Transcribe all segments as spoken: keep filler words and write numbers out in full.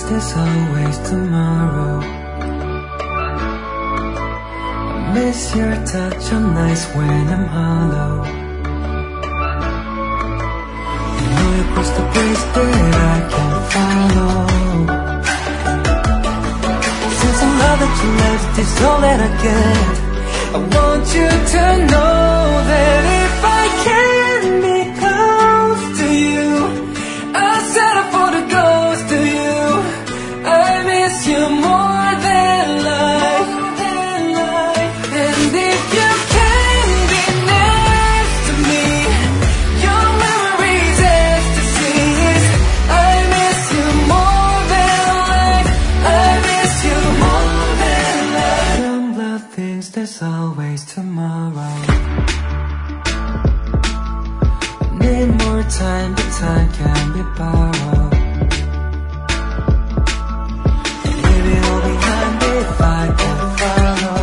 there's always tomorrow. I miss your touch on nights when I'm hollow. You know you cross the bridge that I can't follow. Since the love that you left is all that I get, I want you to know that if I can be close to you, I'll settle for the ghost to you. I miss you more than life. And if you can be next to me, your memories ecstasies. I miss you more than life. I miss you more than life. Don't love things, there's always tomorrow. Need more time, but time can be borrowed. Maybe I'll be behind if I can follow.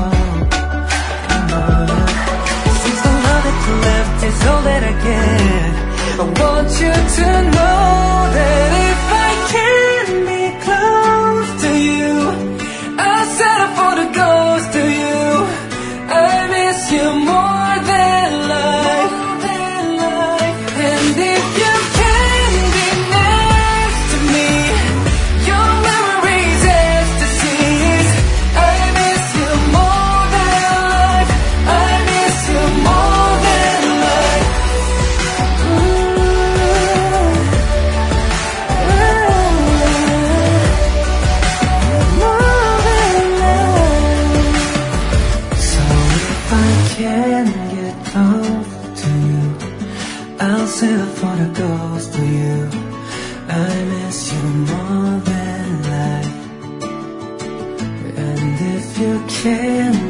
Since the love that you left is all that I get, I want you to know that if I can be close to you, I'll settle for the ghost to you. I miss you more than life. And if you can be next to me, your memories ecstasies. I miss you more than life. I miss you more than life. Ooh. More than life. So if I can get close to you, I'll settle for the ghost to you. I miss you more than life. And if you can